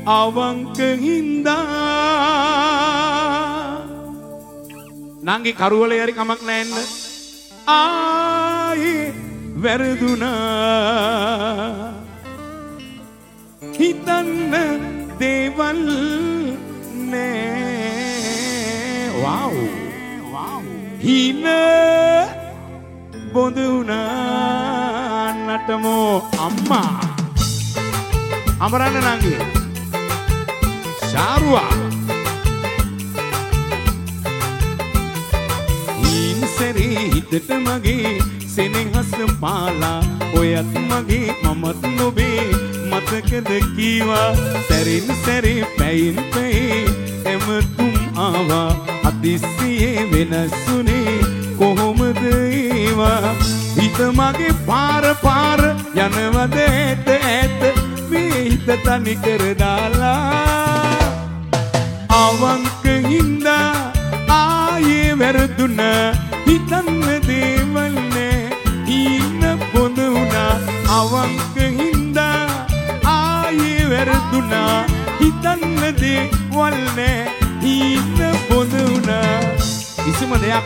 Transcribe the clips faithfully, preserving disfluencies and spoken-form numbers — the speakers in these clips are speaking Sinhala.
අවංක හින්දා නංගි කරුවලේ හරි කමක් නැන්න ආයේ වැරදුනා හිතන්න දේවල් නෑ වව් හින බොඳ වුණා නටමෝ අම්මා අමරන්න නංගි ශාරුවා හින් සැරේ හිතට මගේ සෙනෙහස පාලා ඔයත් මගේ මමත් නොබේ මතකද කීවා සැරින් සැරේ පැයින් පැයි එමතුම් ආවා අතිසියේ වෙනස්සුනේ කොහොමද ඒවා හිත මගේ පාර පාර යනවද ඇත ඇත මේ හිත තනි කර දාලා අවංක හින්දා ආයේ වැරදුන හිතන්න දේවල් නෑ හින බොඳ වුණා අවංක හින්දා ආයේ වැරදුනා හිතන්න දේවල් නෑ හින බොඳ වුණා කිසිම දෙයක්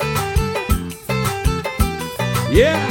yeah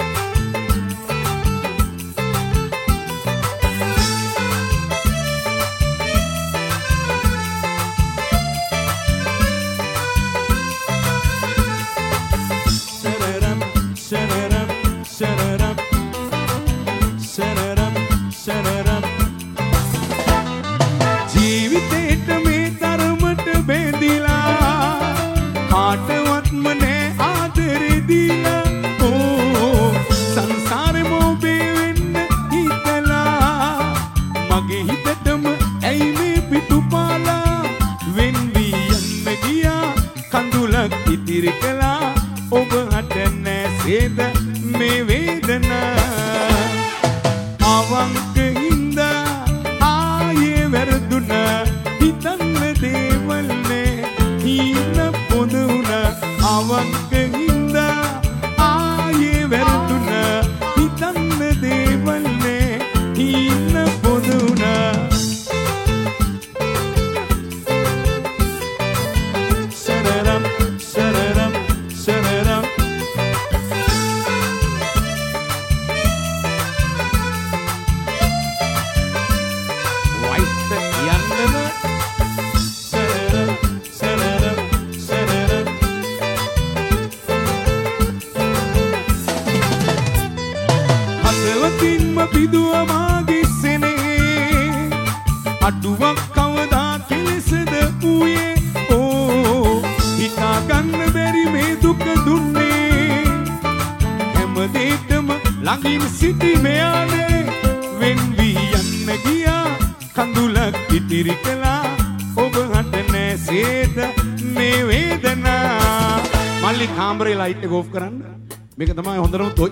මේක තමයි හොඳම තොයි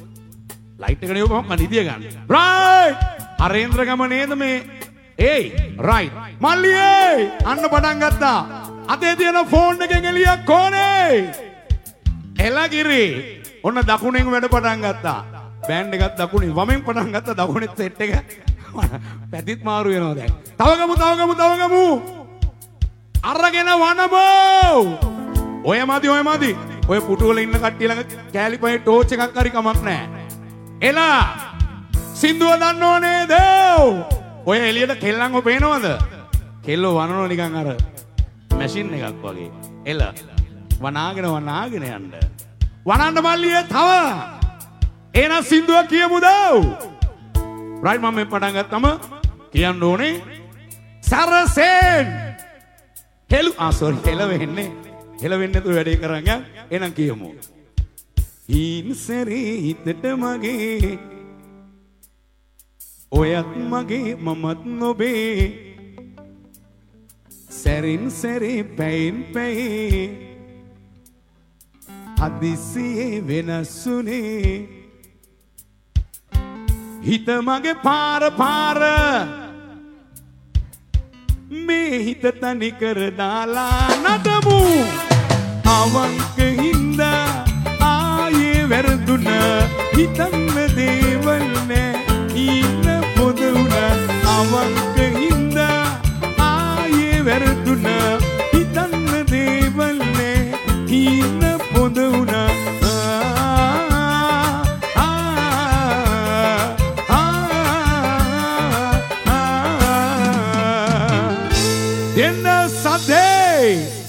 ලයිට් එක නෙවෙයි මම නිදිය ගන්න රයිට් අරේන්ද්‍ර ගම නේද මේ ඒයි රයිට් මල්ලියේ අන්න පටන් ගත්තා අතේ තියෙන ෆෝන් එකෙන් එළියක් කොනේ එලගිරි ඔන්න දකුණෙන් වැඩ පටන් ගත්තා බෑන්ඩ් එකත් දකුණේ වමෙන් පටන් ගත්තා දකුණෙත් සෙට් එක පැතිත් මාරු වෙනවා දැන් තව ගමු තව ගමු තව ගමු අරගෙන වනබෝ ඔය මදි ඔය මදි ඔය පුටු වල ඉන්න කට්ටිය ළඟ කෑලිපයේ ටෝච් එකක් හරි කමක් නැහැ. එලා සින්දුව දන්නව නේද? ඔය එළියට කෙල්ලන්ව පේනවද? කෙල්ලෝ වනනෝ නිකන් අර මැෂින් එකක් වගේ. එල වනාගෙන වනාගෙන යන්න. වනන්න මල්ලියේ තව. එහෙනම් සින්දුව කියමුද? රයිට් මම මේ පටන් ගත්තම කියන්න ඕනේ සරසෙන්. හෙලු ආ සෝරි හෙල වෙන්නේ. හෙල වෙන්නේ නැතුව වැඩේ කරන් යන්න. එහෙනම් කියමු. හින් සැරේ හිතට මගේ ඔයත් මගේ මමත් නොබේ සැරින් සැරේ පැයින් පැයි හදිසියේ වෙනස්සුනේ හිත මගේ පාර පාර මේ හිත තනි කර දාලා නටමු අවංක හින්දා ආයේ වැරදුන හිතන්න දේවල් නෑ ඉන්න පොද උන අවංක හින්දා දෙන්න සද්දේ